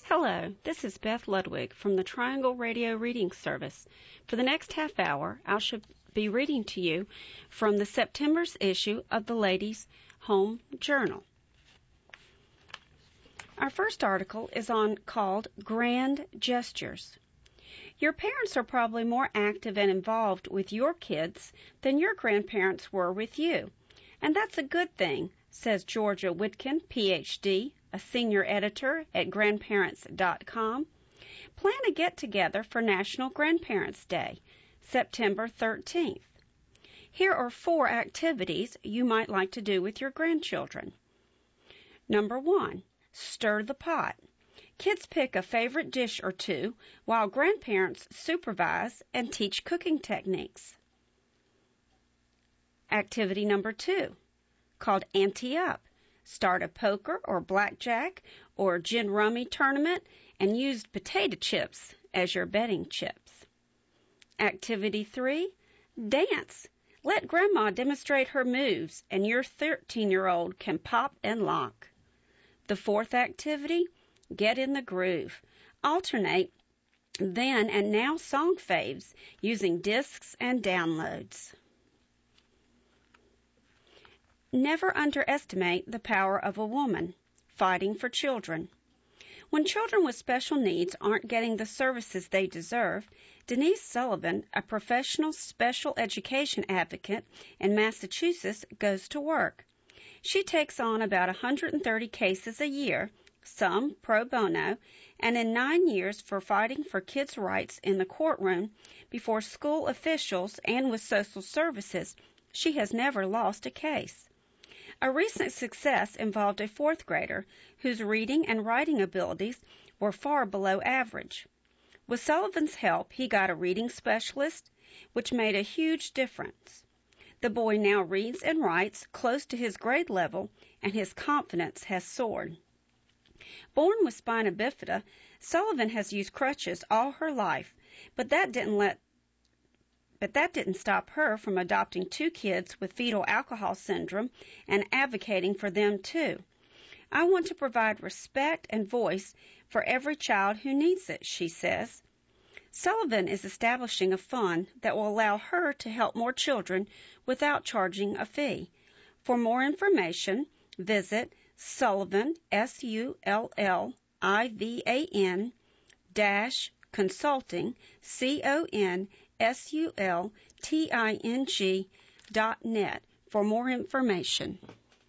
Hello, this is Beth Ludwig from the Triangle Radio Reading Service. For the next half hour, I shall be reading to you from the September's issue of the Ladies' Home Journal. Our first article is called Grand Gestures. Your parents are probably more active and involved with your kids than your grandparents were with you. And that's a good thing, says Georgia Whitkin, Ph.D., a senior editor at grandparents.com. Plan a get-together for National Grandparents' Day, September 13th. Here are 4 activities you might like to do with your grandchildren. Number 1, stir the pot. Kids pick a favorite dish or two while grandparents supervise and teach cooking techniques. Activity number 2, called Ante Up. Start a poker or blackjack or gin rummy tournament and use potato chips as your betting chips. Activity 3, dance. Let Grandma demonstrate her moves and your 13-year-old can pop and lock. The 4th activity, get in the groove. Alternate then and now song faves using discs and downloads. Never underestimate the power of a woman fighting for children. When children with special needs aren't getting the services they deserve, Denise Sullivan, a professional special education advocate in Massachusetts, goes to work. She takes on about 130 cases a year, some pro bono, and in 9 years for fighting for kids' rights in the courtroom before school officials and with social services, she has never lost a case. A recent success involved a 4th grader whose reading and writing abilities were far below average. With Sullivan's help, he got a reading specialist, which made a huge difference. The boy now reads and writes close to his grade level, and his confidence has soared. Born with spina bifida, Sullivan has used crutches all her life, but that didn't stop her from adopting 2 kids with fetal alcohol syndrome and advocating for them too. I want to provide respect and voice for every child who needs it, she says. Sullivan is establishing a fund that will allow her to help more children without charging a fee. For more information, visit Sullivan, SULLIVAN, consulting, CONSULTING.net for more information.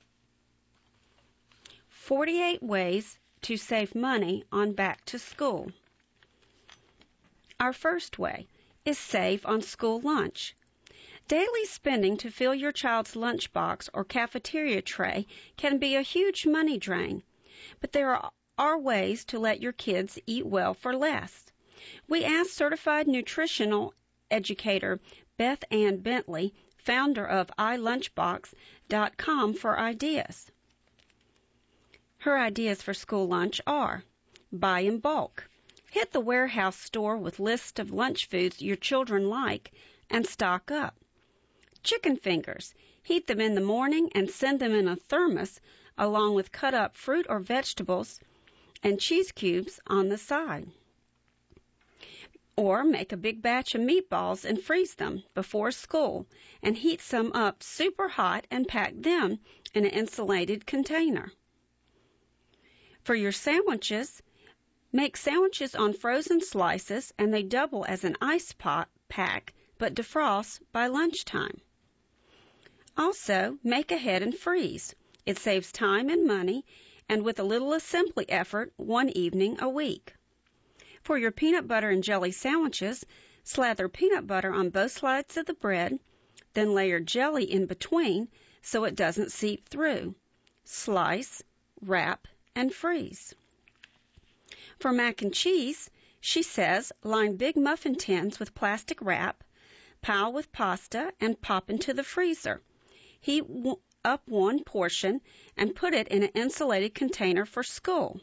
48 ways to save money on back to school. Our first way is save on school lunch. Daily spending to fill your child's lunchbox or cafeteria tray can be a huge money drain, but there are ways to let your kids eat well for less. We asked certified nutritional educator Beth Ann Bentley, founder of iLunchbox.com, for ideas. Her ideas for school lunch are: buy in bulk. Hit the warehouse store with lists of lunch foods your children like and stock up. Chicken fingers. Heat them in the morning and send them in a thermos along with cut up fruit or vegetables and cheese cubes on the side. Or make a big batch of meatballs and freeze them before school and heat some up super hot and pack them in an insulated container. For your sandwiches, make sandwiches on frozen slices and they double as an ice pack but defrost by lunchtime. Also, make ahead and freeze. It saves time and money, and with a little assembly effort, 1 evening a week. For your peanut butter and jelly sandwiches, slather peanut butter on both sides of the bread, then layer jelly in between so it doesn't seep through. Slice, wrap, and freeze. For mac and cheese, she says, line big muffin tins with plastic wrap, pile with pasta, and pop into the freezer. Heat up 1 portion and put it in an insulated container for school.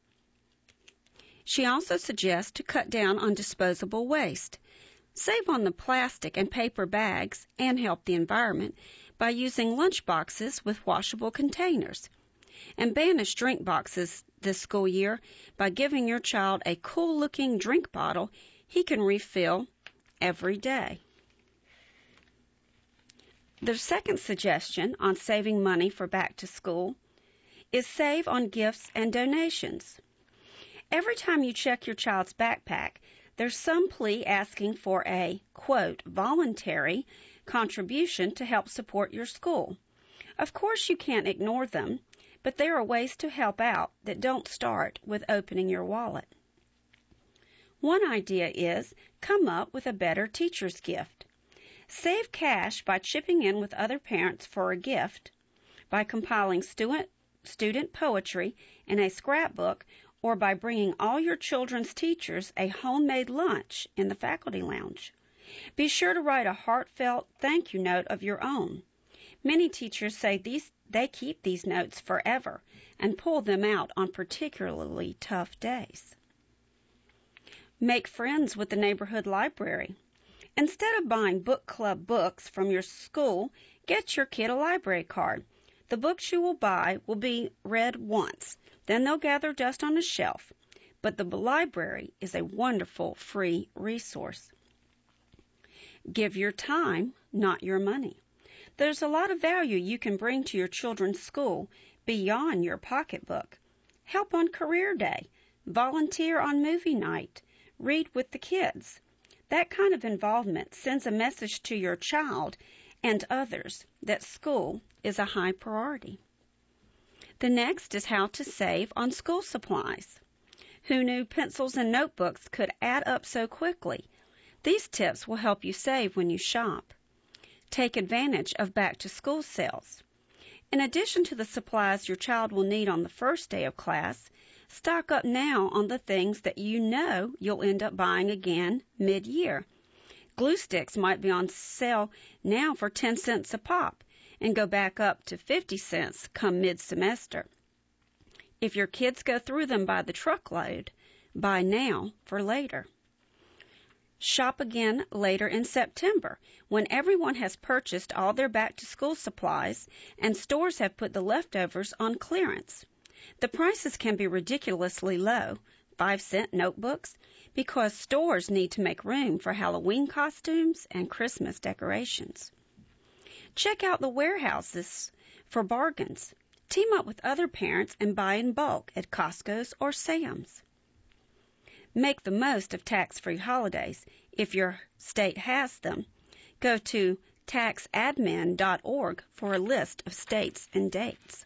She also suggests to cut down on disposable waste. Save on the plastic and paper bags and help the environment by using lunch boxes with washable containers. And banish drink boxes this school year by giving your child a cool-looking drink bottle he can refill every day. The second suggestion on saving money for back to school is save on gifts and donations. Every time you check your child's backpack, there's some plea asking for a, quote, voluntary contribution to help support your school. Of course you can't ignore them, but there are ways to help out that don't start with opening your wallet. One idea is come up with a better teacher's gift. Save cash by chipping in with other parents for a gift, by compiling student poetry in a scrapbook, or by bringing all your children's teachers a homemade lunch in the faculty lounge. Be sure to write a heartfelt thank you note of your own. Many teachers say they keep these notes forever and pull them out on particularly tough days. Make friends with the neighborhood library. Instead of buying book club books from your school, get your kid a library card. The books you will buy will be read once. Then they'll gather dust on a shelf. But the library is a wonderful free resource. Give your time, not your money. There's a lot of value you can bring to your children's school beyond your pocketbook. Help on career day, volunteer on movie night, read with the kids. That kind of involvement sends a message to your child and others that school is a high priority. The next is how to save on school supplies. Who knew pencils and notebooks could add up so quickly? These tips will help you save when you shop. Take advantage of back-to-school sales. In addition to the supplies your child will need on the first day of class, stock up now on the things that you know you'll end up buying again mid-year. Glue sticks might be on sale now for 10 cents a pop and go back up to 50 cents come mid-semester. If your kids go through them by the truckload, buy now for later. Shop again later in September when everyone has purchased all their back-to-school supplies and stores have put the leftovers on clearance. The prices can be ridiculously low, 5-cent notebooks, because stores need to make room for Halloween costumes and Christmas decorations. Check out the warehouses for bargains. Team up with other parents and buy in bulk at Costco's or Sam's. Make the most of tax-free holidays if your state has them. Go to taxadmin.org for a list of states and dates.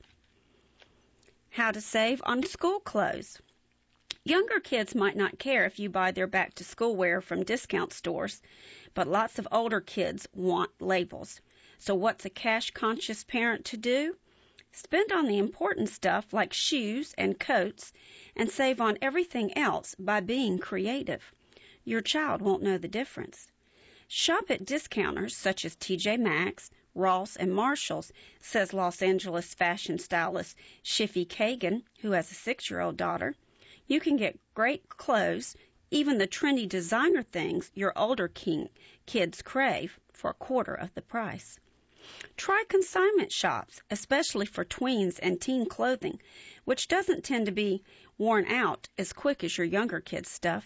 How to save on school clothes. Younger kids might not care if you buy their back-to-school wear from discount stores, but lots of older kids want labels. So what's a cash-conscious parent to do? Spend on the important stuff like shoes and coats and save on everything else by being creative. Your child won't know the difference. Shop at discounters such as TJ Maxx, Ross, and Marshall's, says Los Angeles fashion stylist Shiffy Kagan, who has a 6-year-old daughter. You can get great clothes, even the trendy designer things your older kids crave, for a quarter of the price. Try consignment shops, especially for tweens and teen clothing, which doesn't tend to be worn out as quick as your younger kids' stuff.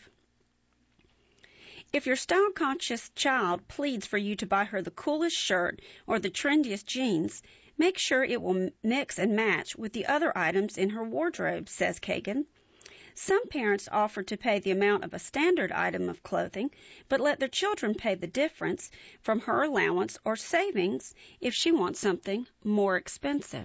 If your style-conscious child pleads for you to buy her the coolest shirt or the trendiest jeans, make sure it will mix and match with the other items in her wardrobe, says Kagan. Some parents offer to pay the amount of a standard item of clothing, but let their children pay the difference from her allowance or savings if she wants something more expensive.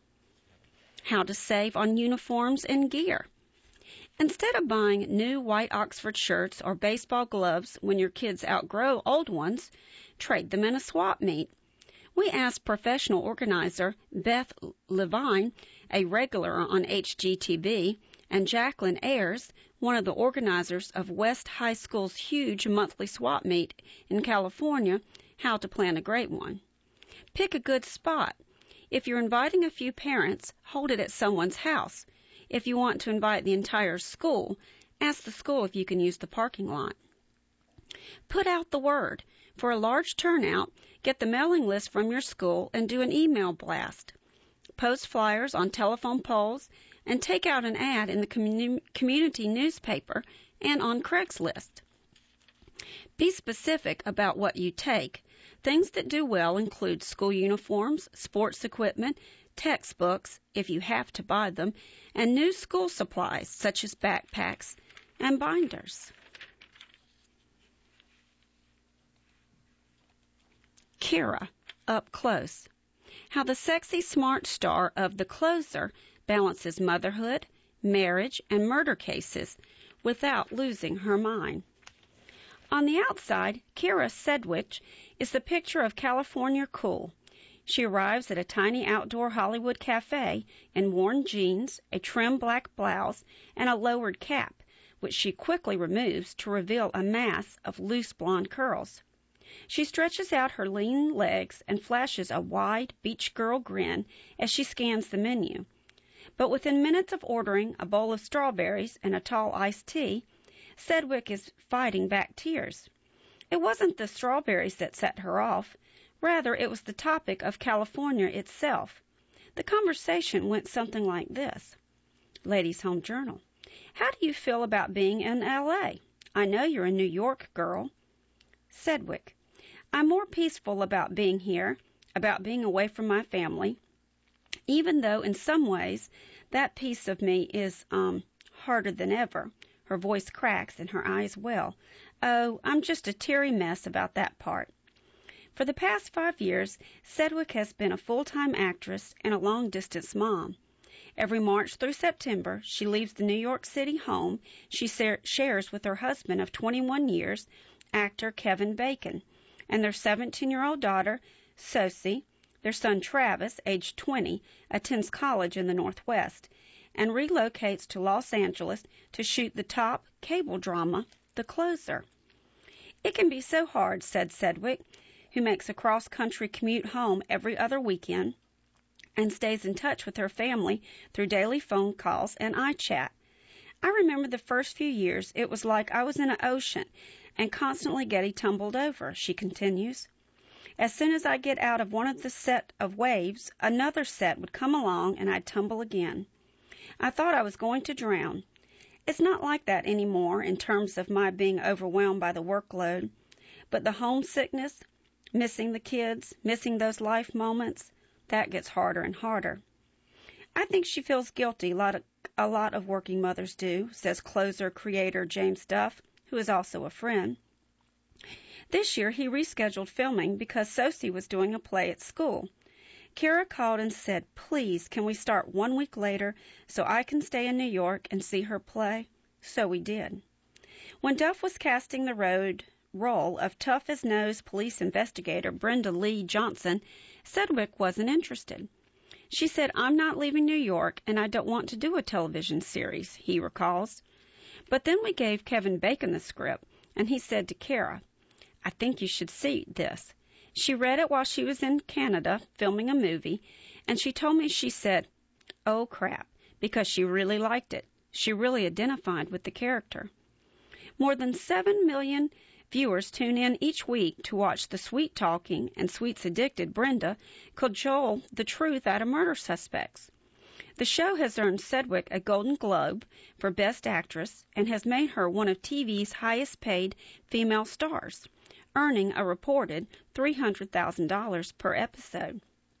How to save on uniforms and gear. Instead of buying new white Oxford shirts or baseball gloves when your kids outgrow old ones, trade them in a swap meet. We asked professional organizer Beth Levine, a regular on HGTV, and Jacqueline Ayers, one of the organizers of West High School's huge monthly swap meet in California, how to plan a great one. Pick a good spot. If you're inviting a few parents, hold it at someone's house. If you want to invite the entire school, ask the school if you can use the parking lot. Put out the word. For a large turnout, get the mailing list from your school and do an email blast. post flyers on telephone poles, and take out an ad in the community newspaper and on Craigslist. Be specific about what you take. Things that do well include school uniforms, sports equipment, textbooks, if you have to buy them, and new school supplies such as backpacks and binders. Kira, up close. How the sexy smart star of The Closer balances motherhood, marriage, and murder cases without losing her mind. On the outside, Kira Sedgwick is the picture of California cool. She arrives at a tiny outdoor Hollywood cafe in worn jeans, a trim black blouse, and a lowered cap, which she quickly removes to reveal a mass of loose blonde curls. She stretches out her lean legs and flashes a wide beach girl grin as she scans the menu. But within minutes of ordering a bowl of strawberries and a tall iced tea, Sedgwick is fighting back tears. It wasn't the strawberries that set her off. Rather, it was the topic of California itself. The conversation went something like this. Ladies' Home Journal. How do you feel about being in L.A.? I know you're a New York girl. Sedgwick. I'm more peaceful about being here, about being away from my family, even though in some ways that piece of me is harder than ever. Her voice cracks and her eyes well. Oh, I'm just a teary mess about that part. For the past 5 years, Sedgwick has been a full-time actress and a long-distance mom. Every March through September, she leaves the New York City home she shares with her husband of 21 years, actor Kevin Bacon, and their 17-year-old daughter, Sosie. Their son, Travis, aged 20, attends college in the Northwest and relocates to Los Angeles to shoot the top cable drama, The Closer. It can be so hard, said Sedgwick, who makes a cross-country commute home every other weekend and stays in touch with her family through daily phone calls and iChat. I remember the first few years it was like I was in an ocean and constantly getting tumbled over, she continues. As soon as I get out of one of the set of waves, another set would come along and I'd tumble again. I thought I was going to drown. It's not like that anymore in terms of my being overwhelmed by the workload, but the homesickness, missing the kids, missing those life moments, that gets harder and harder. I think she feels guilty, a lot of working mothers do, says Closer creator James Duff, who is also a friend. This year he rescheduled filming because Sosie was doing a play at school. Kira called and said, please, can we start 1 week later so I can stay in New York and see her play? So we did. When Duff was casting the role of tough-as-nails police investigator Brenda Lee Johnson, Sedgwick wasn't interested. She said, I'm not leaving New York and I don't want to do a television series, he recalls. But then we gave Kevin Bacon the script, and he said to Kira, I think you should see this. She read it while she was in Canada filming a movie, and she told me she said, oh, crap, because she really liked it. She really identified with the character. More than 7 million viewers tune in each week to watch the sweet-talking and sweets-addicted Brenda cajole the truth out of murder suspects. The show has earned Sedgwick a Golden Globe for Best Actress and has made her one of TV's highest-paid female stars, earning a reported $300,000 per episode.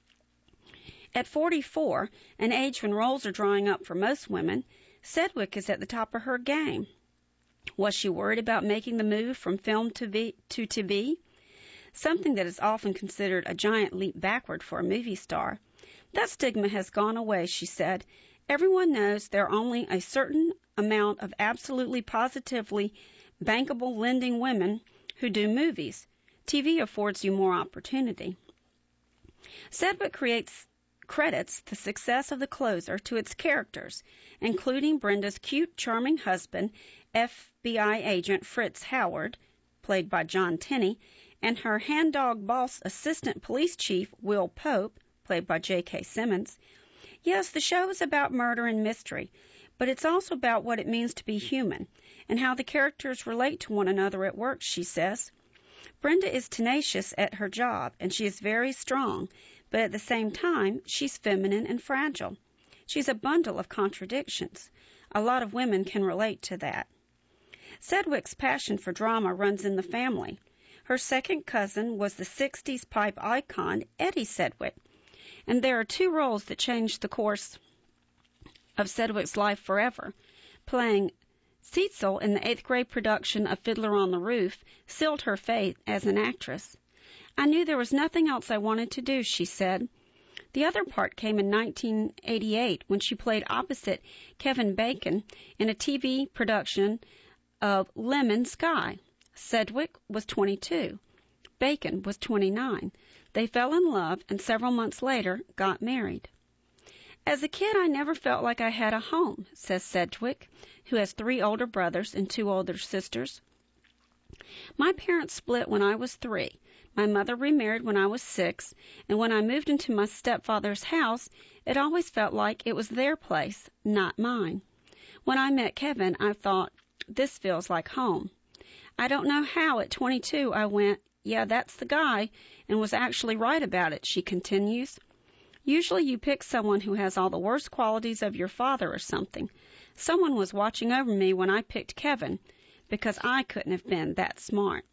At 44, an age when roles are drying up for most women, Sedgwick is at the top of her game. Was she worried about making the move from film to TV? Something that is often considered a giant leap backward for a movie star. That stigma has gone away, she said. Everyone knows there are only a certain amount of absolutely positively bankable lending women who do movies. TV affords you more opportunity. Sedgwick credits the success of The Closer to its characters, including Brenda's cute, charming husband, FBI agent Fritz Howard, played by John Tenney, and her hand-dog boss assistant police chief Will Pope, played by J.K. Simmons. Yes, the show is about murder and mystery, but it's also about what it means to be human and how the characters relate to one another at work, she says. Brenda is tenacious at her job, and she is very strong, but at the same time, she's feminine and fragile. She's a bundle of contradictions. A lot of women can relate to that. Sedgwick's passion for drama runs in the family. Her second cousin was the 60s pipe icon Eddie Sedgwick, and there are two roles that changed the course of Sedgwick's life forever. Playing Cecil in the 8th grade production of Fiddler on the Roof sealed her fate as an actress. I knew there was nothing else I wanted to do, she said. The other part came in 1988 when she played opposite Kevin Bacon in a TV production of Lemon Sky. Sedgwick was 22. Bacon was 29. They fell in love and several months later got married. As a kid, I never felt like I had a home, says Sedgwick, who has 3 older brothers and 2 older sisters. My parents split when I was 3. My mother remarried when I was 6, and when I moved into my stepfather's house, it always felt like it was their place, not mine. When I met Kevin, I thought, this feels like home. I don't know how at 22 I went, yeah, that's the guy, and was actually right about it, she continues. Usually you pick someone who has all the worst qualities of your father or something. Someone was watching over me when I picked Kevin, because I couldn't have been that smart.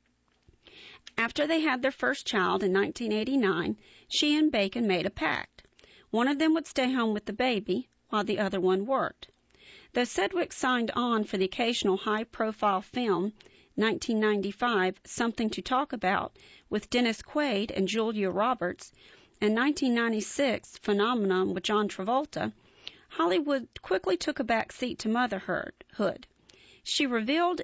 After they had their first child in 1989, she and Bacon made a pact. One of them would stay home with the baby, while the other one worked. Though Sedgwick signed on for the occasional high-profile film, 1995, Something to Talk About, with Dennis Quaid and Julia Roberts, and 1996, Phenomenon with John Travolta, Hollywood quickly took a back seat to motherhood. She revealed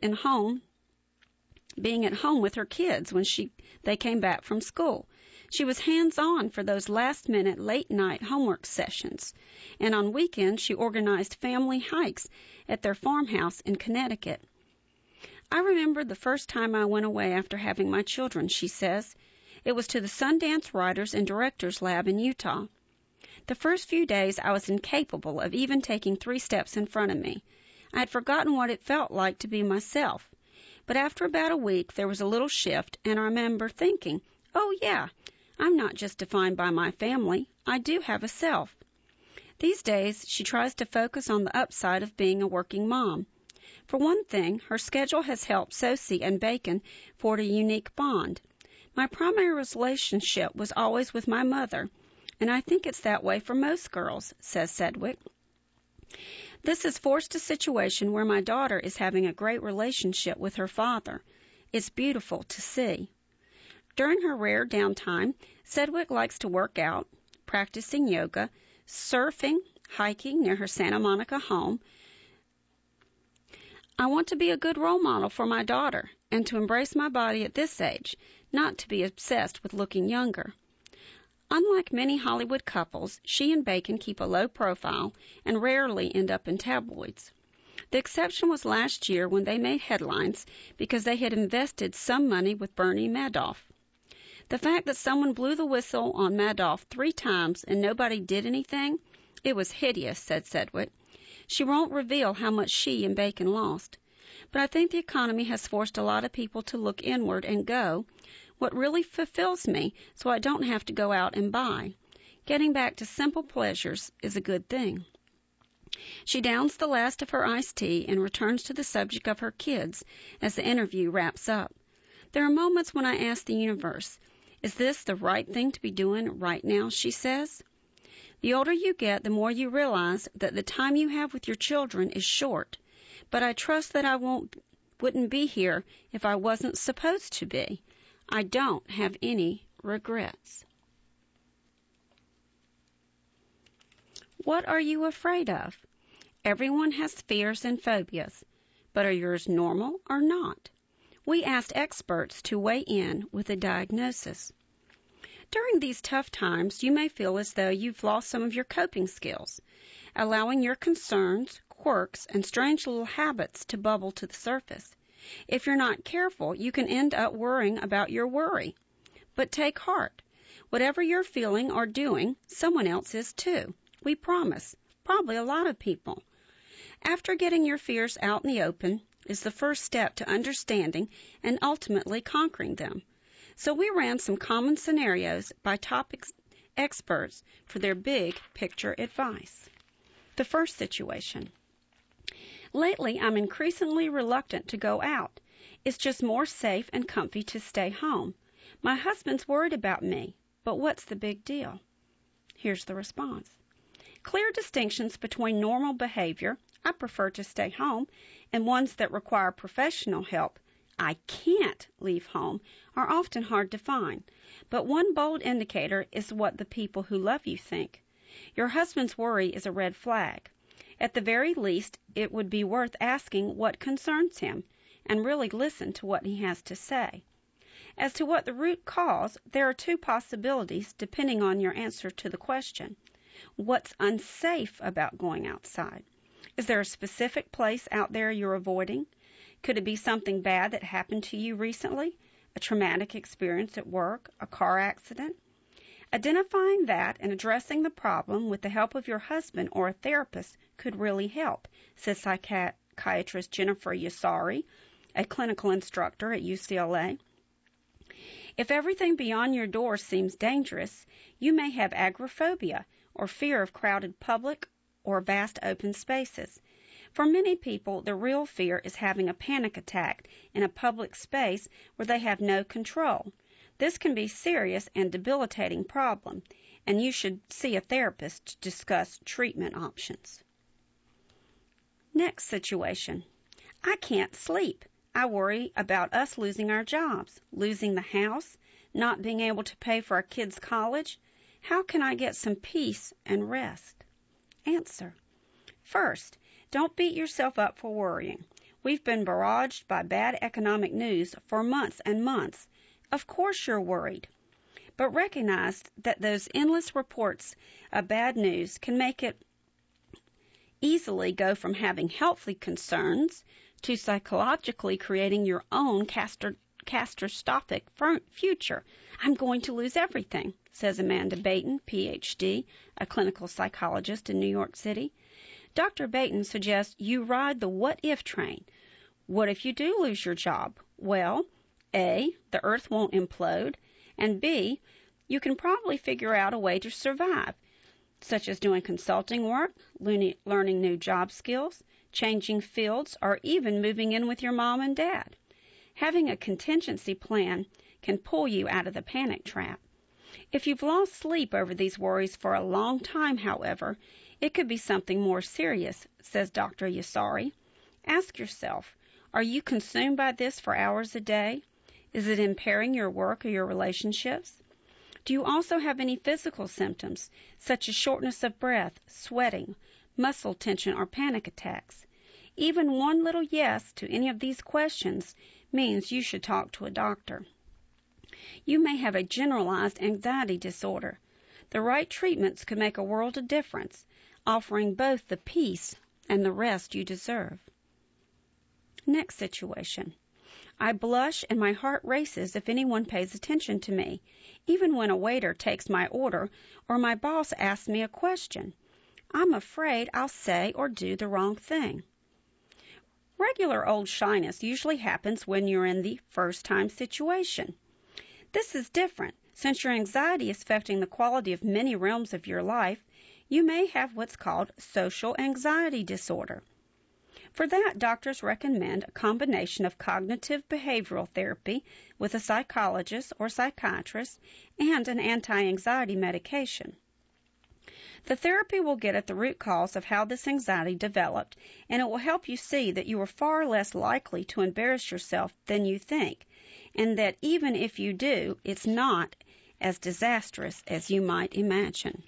being at home with her kids when they came back from school. She was hands-on for those last-minute, late-night homework sessions, and on weekends she organized family hikes at their farmhouse in Connecticut. I remember the first time I went away after having my children, she says. It was to the Sundance Writers and Directors Lab in Utah. The first few days I was incapable of even taking 3 steps in front of me. I had forgotten what it felt like to be myself. But after about a week, there was a little shift, and I remember thinking, oh, yeah, I'm not just defined by my family. I do have a self. These days, she tries to focus on the upside of being a working mom. For one thing, her schedule has helped Sosie and Bacon forge a unique bond. My primary relationship was always with my mother, and I think it's that way for most girls, says Sedgwick. This has forced a situation where my daughter is having a great relationship with her father. It's beautiful to see. During her rare downtime, Sedgwick likes to work out, practicing yoga, surfing, hiking near her Santa Monica home. I want to be a good role model for my daughter and to embrace my body at this age, not to be obsessed with looking younger. Unlike many Hollywood couples, she and Bacon keep a low profile and rarely end up in tabloids. The exception was last year when they made headlines because they had invested some money with Bernie Madoff. The fact that someone blew the whistle on Madoff 3 times and nobody did anything, it was hideous, said Sedgwick. She won't reveal how much she and Bacon lost. But I think the economy has forced a lot of people to look inward and go, what really fulfills me so I don't have to go out and buy. Getting back to simple pleasures is a good thing. She downs the last of her iced tea and returns to the subject of her kids as the interview wraps up. There are moments when I ask the universe, is this the right thing to be doing right now, she says. The older you get, the more you realize that the time you have with your children is short. But I trust that I wouldn't be here if I wasn't supposed to be. I don't have any regrets. What are you afraid of? Everyone has fears and phobias, but are yours normal or not? We asked experts to weigh in with a diagnosis. During these tough times, you may feel as though you've lost some of your coping skills, allowing your concerns, quirks, and strange little habits to bubble to the surface. If you're not careful, you can end up worrying about your worry. But take heart. Whatever you're feeling or doing, someone else is too. We promise. Probably a lot of people. After getting your fears out in the open is the first step to understanding and ultimately conquering them. So we ran some common scenarios by top experts for their big picture advice. The first situation. Lately, I'm increasingly reluctant to go out. It's just more safe and comfy to stay home. My husband's worried about me, but what's the big deal? Here's the response. Clear distinctions between normal behavior, I prefer to stay home, and ones that require professional help, I can't leave home, are often hard to find. But one bold indicator is what the people who love you think. Your husband's worry is a red flag. At the very least, it would be worth asking what concerns him, and really listen to what he has to say. As to what the root cause, there are two possibilities depending on your answer to the question. What's unsafe about going outside? Is there a specific place out there you're avoiding? Could it be something bad that happened to you recently? A traumatic experience at work? A car accident? Identifying that and addressing the problem with the help of your husband or a therapist could really help, says psychiatrist Jennifer Yassari, a clinical instructor at UCLA. If everything beyond your door seems dangerous, you may have agoraphobia, or fear of crowded public or vast open spaces. For many people, the real fear is having a panic attack in a public space where they have no control. This can be a serious and debilitating problem, and you should see a therapist to discuss treatment options. Next situation. I can't sleep. I worry about us losing our jobs, losing the house, not being able to pay for our kids' college. How can I get some peace and rest? Answer. First, don't beat yourself up for worrying. We've been barraged by bad economic news for months and months. Of course you're worried. But recognize that those endless reports of bad news can make it easily go from having healthy concerns to psychologically creating your own catastrophic future. I'm going to lose everything, says Amanda Baton, Ph.D., a clinical psychologist in New York City. Dr. Baton suggests you ride the what-if train. What if you do lose your job? Well, A, the earth won't implode, and B, you can probably figure out a way to survive, such as doing consulting work, learning new job skills, changing fields, or even moving in with your mom and dad. Having a contingency plan can pull you out of the panic trap. If you've lost sleep over these worries for a long time, however, it could be something more serious, says Dr. Yassari. Ask yourself, are you consumed by this for hours a day? Is it impairing your work or your relationships? Do you also have any physical symptoms, such as shortness of breath, sweating, muscle tension, or panic attacks? Even one little yes to any of these questions means you should talk to a doctor. You may have a generalized anxiety disorder. The right treatments could make a world of difference, offering both the peace and the rest you deserve. Next situation. I blush and my heart races if anyone pays attention to me, even when a waiter takes my order or my boss asks me a question. I'm afraid I'll say or do the wrong thing. Regular old shyness usually happens when you're in the first-time situation. This is different. Since your anxiety is affecting the quality of many realms of your life, you may have what's called social anxiety disorder. For that, doctors recommend a combination of cognitive behavioral therapy with a psychologist or psychiatrist and an anti-anxiety medication. The therapy will get at the root cause of how this anxiety developed, and it will help you see that you are far less likely to embarrass yourself than you think, and that even if you do, it's not as disastrous as you might imagine.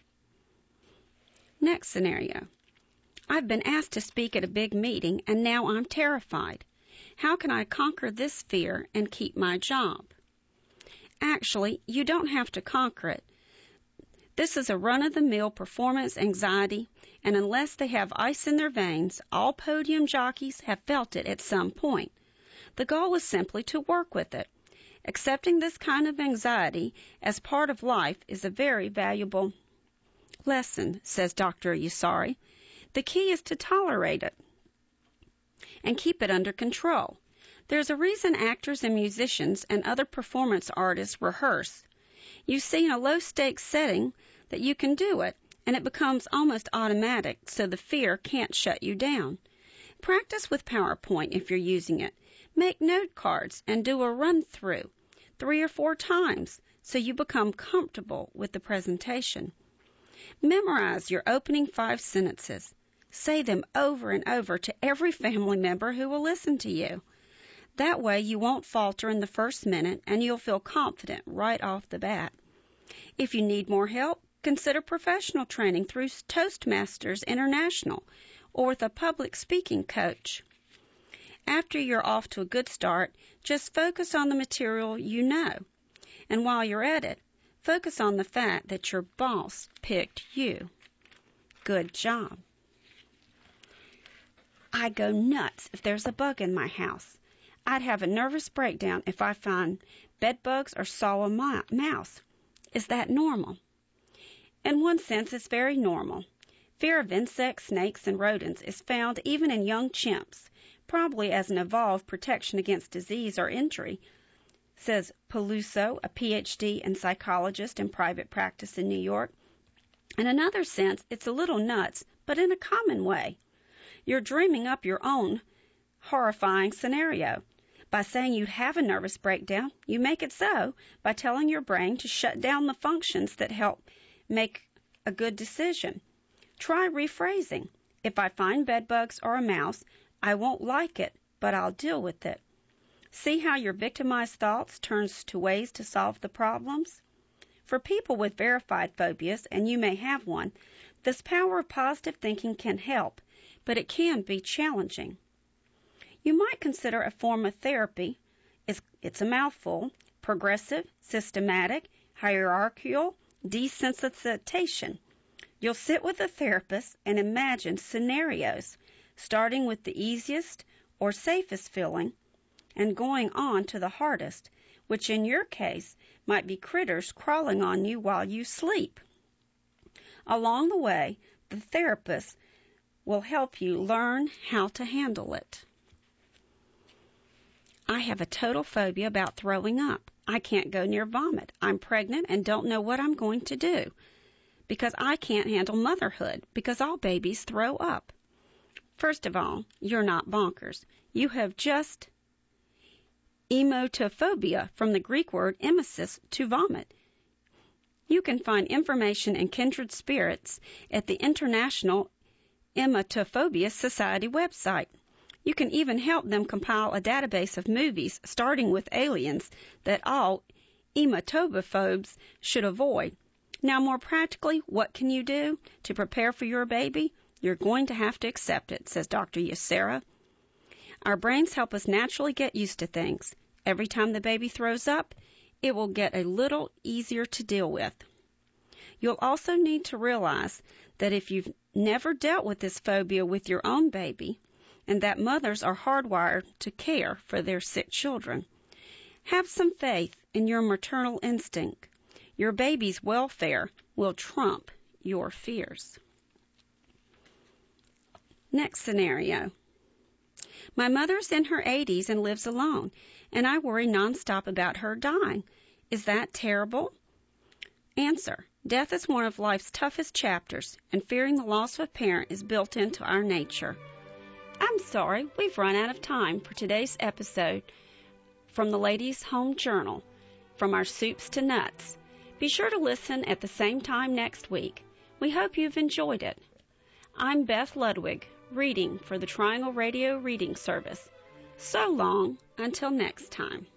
Next scenario. I've been asked to speak at a big meeting, and now I'm terrified. How can I conquer this fear and keep my job? Actually, you don't have to conquer it. This is a run-of-the-mill performance anxiety, and unless they have ice in their veins, all podium jockeys have felt it at some point. The goal is simply to work with it. Accepting this kind of anxiety as part of life is a very valuable lesson, says Dr. Yassari. The key is to tolerate it and keep it under control. There's a reason actors and musicians and other performance artists rehearse. You see, in a low-stakes setting, that you can do it, and it becomes almost automatic so the fear can't shut you down. Practice with PowerPoint if you're using it. Make note cards and do a run-through 3 or 4 times so you become comfortable with the presentation. Memorize your opening 5 sentences. Say them over and over to every family member who will listen to you. That way you won't falter in the first minute and you'll feel confident right off the bat. If you need more help, consider professional training through Toastmasters International or with a public speaking coach. After you're off to a good start, just focus on the material you know. And while you're at it, focus on the fact that your boss picked you. Good job. I go nuts if there's a bug in my house. I'd have a nervous breakdown if I find bed bugs or saw a mouse. Is that normal? In one sense, it's very normal. Fear of insects, snakes, and rodents is found even in young chimps, probably as an evolved protection against disease or injury, says Peluso, a Ph.D. and psychologist in private practice in New York. In another sense, it's a little nuts, but in a common way. You're dreaming up your own horrifying scenario. By saying you'd have a nervous breakdown, you make it so by telling your brain to shut down the functions that help make a good decision. Try rephrasing. If I find bedbugs or a mouse, I won't like it, but I'll deal with it. See how your victimized thoughts turns to ways to solve the problems? For people with verified phobias, and you may have one, this power of positive thinking can help, but it can be challenging. You might consider a form of therapy, it's a mouthful, progressive, systematic, hierarchical desensitization. You'll sit with a therapist and imagine scenarios, starting with the easiest or safest feeling and going on to the hardest, which in your case might be critters crawling on you while you sleep. Along the way, the therapist will help you learn how to handle it. I have a total phobia about throwing up. I can't go near vomit. I'm pregnant and don't know what I'm going to do because I can't handle motherhood because all babies throw up. First of all, you're not bonkers. You have just emetophobia from the Greek word emesis, to vomit. You can find information and kindred spirits at the International Emetophobia Society website. You can even help them compile a database of movies, starting with aliens, that all emetophobes should avoid. Now, more practically, what can you do to prepare for your baby? You're going to have to accept it, says Dr. Yasera. Our brains help us naturally get used to things. Every time the baby throws up, it will get a little easier to deal with. You'll also need to realize that if you've never dealt with this phobia with your own baby, and that mothers are hardwired to care for their sick children, have some faith in your maternal instinct. Your baby's welfare will trump your fears. Next scenario. My mother's in her 80s and lives alone, and I worry nonstop about her dying. Is that terrible? Answer. Death is one of life's toughest chapters, and fearing the loss of a parent is built into our nature. I'm sorry, we've run out of time for today's episode from the Ladies' Home Journal, From Our Soups to Nuts. Be sure to listen at the same time next week. We hope you've enjoyed it. I'm Beth Ludwig, reading for the Triangle Radio Reading Service. So long, until next time.